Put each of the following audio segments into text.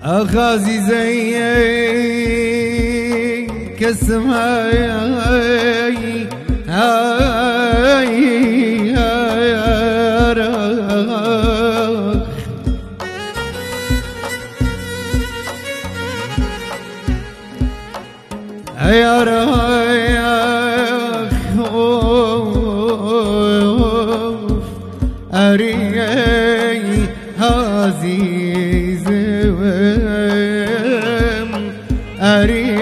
أخ عزيزي كسماي يا رايح أريي عزيز أريي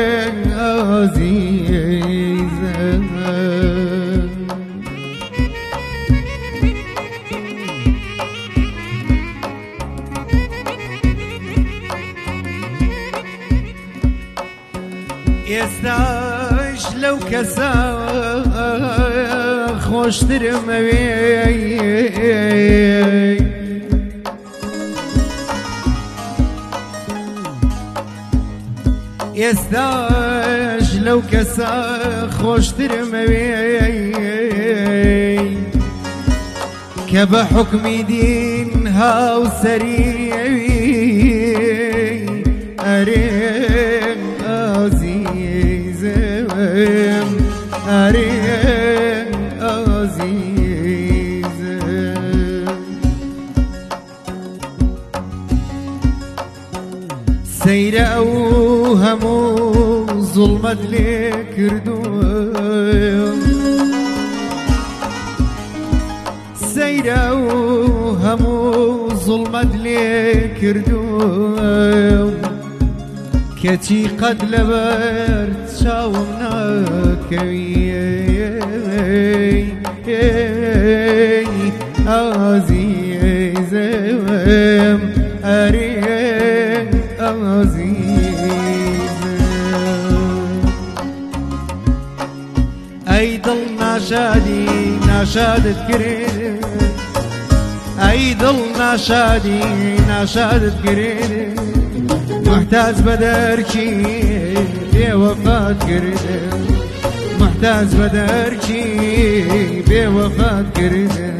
عزيز يستاش لو كسا خوش ترمي يستاش لو كسا خوش ترمي كبحكم دينها وسريعي أريم عزيز أريم عزيز سير أوهم ظلمت لك ردوم سير أوهم ظلمت لك ردوم كتي قد لبرت شاومنا كوي عزيز أريم عزيز أيضل ناشادي ناشادت كريم أيضل ناشادي ناشادت كريم محتاج بدركي بوفاة كردم محتاج بدركي بوفاة كردم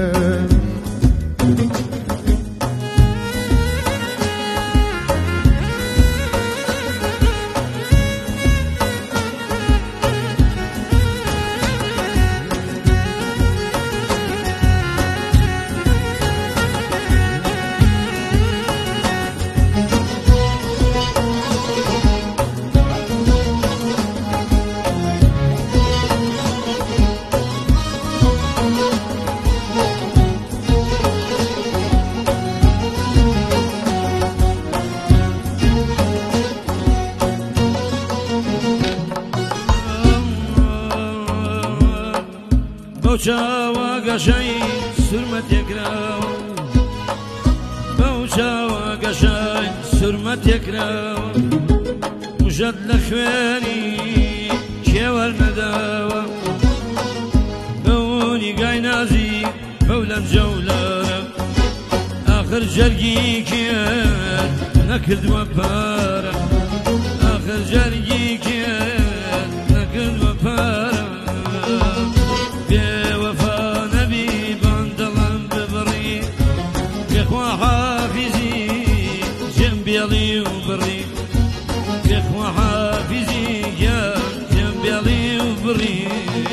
بوچاوا قشاي سرمت يكراو بوچاوا قشاي سرمت يكراو مجد لخواني كيوال نداوا بوني قاي نازي بولا جولارا آخر جرقي كيان نكد وبارا آخر جرقي كيان نكد وبارا جنبي وبري يا اخوة حافظي يا جنبي وبري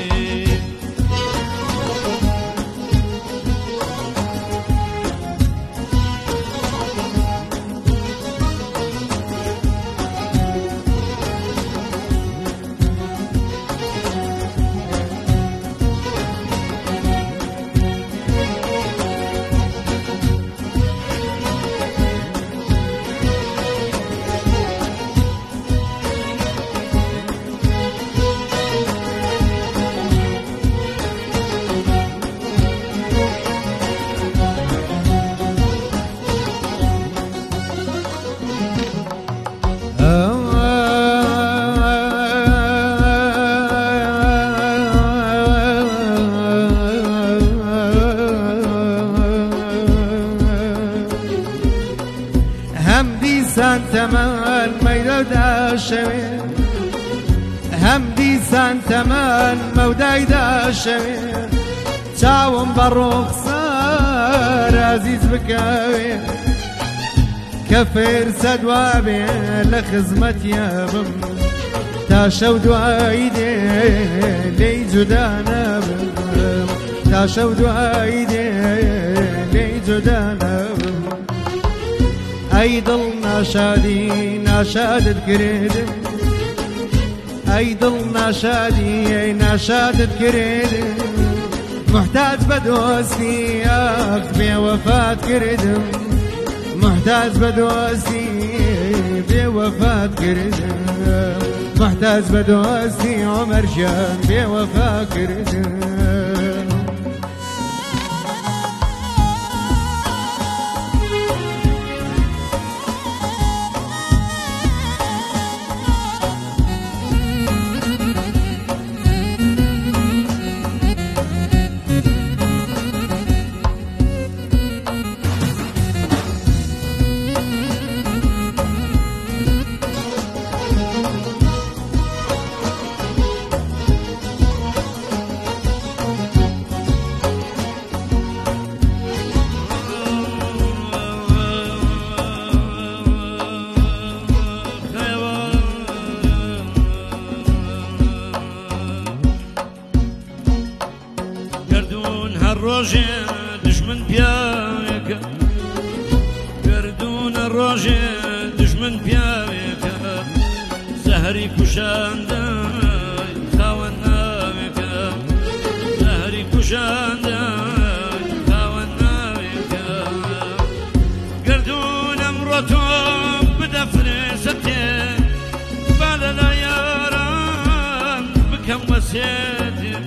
دیسان تمام میدو داشوی هم دیسان تمام مودای داشوی چاوم بروخسار عزیز بکوی كفر سدوابي لخزمت يا بم تاشو دوايدي لي جدانا بم تاشو دوايدي لي جدانا بم ايضل شادي ناشاد الكريد ايضل ناشادي ناشاد الكريد محتاج بدوسي اخبي وفاة كردم محتاج بدوسي بوفاة كردم محتاج بدوسي عمر جان بوفاة كردم الروج دشمن بياك گردون الروج دشمن بياك زهري كشاندا خاوناك زهري كشاندا خاوناك گردون امرتو بدفن ستي بالا ياران بكم وسيتي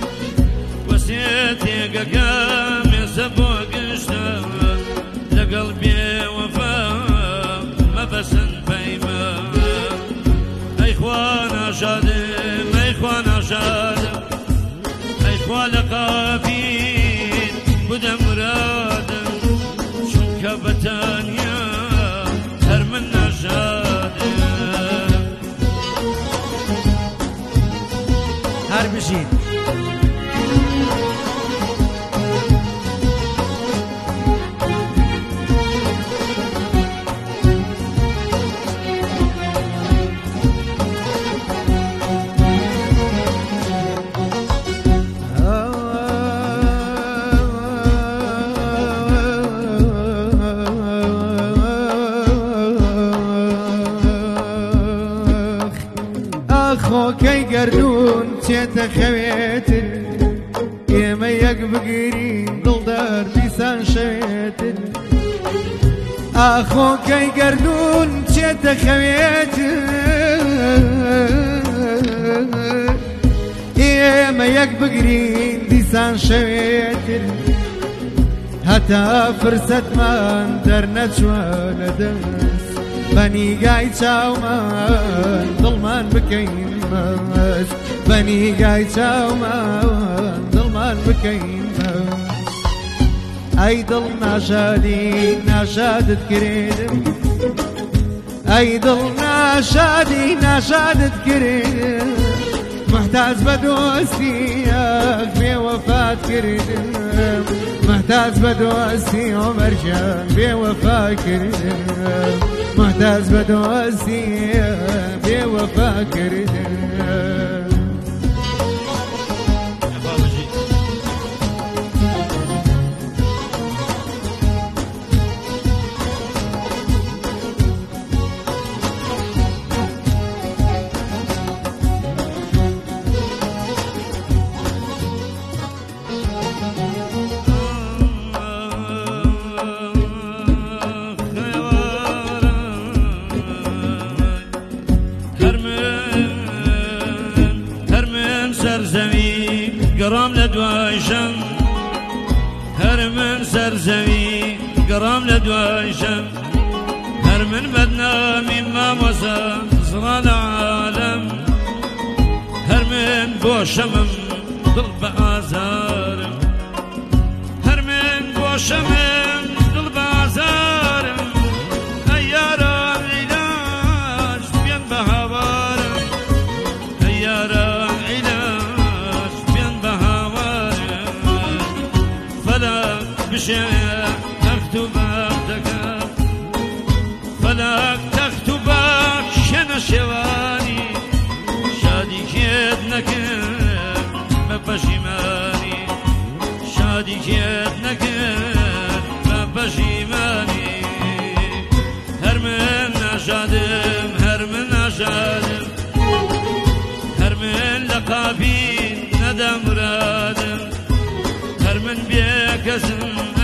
وسيتي قام يسبوق اشتاق لقلبي وفاء ما بسن بيما اي اخوانا شادم اي اخوانا شادم اي اخوانا قافين بدا مرادم شنك بتانيا هرمنا شادم هربشين أخوكي قردون تيتخويتن يما يقبقرين دلدار بيسان شويتن أخوكي قردون تيتخويتن يما يقبقرين بيسان شويتن هتا فرصة ما درنت شوانا دنس بني قاي تاومان ظلمان بكين ماس بني قاي تاومان ظلمان بكين ماس ايضل ناشادي ناشاد تكريدم ايضل ناشادي ناشاد تكريدم محتاج بدوسي اخبي وفاة كريدم محتاج بدوسي عمر جان بوفاة كريدم محتاج بدوسي بوفاة كريدم قرام لدوايشم هر من سرزوي قرام لدوايشم هر من بدنامي ما مسا صرا العالم هر من بوشمم ضل بازارم هر من بوشمم ضل بازارم ايارا علاج بين بهوارم ايارا بشيء مكتوب عندك ولا تختبك شنا شواني شادي كيد نكر ببشيماني شادي كيد نكر ببشيماني هر من نشادم هر من نشادم هر من لقابي ندم مرادم هر من بيكسم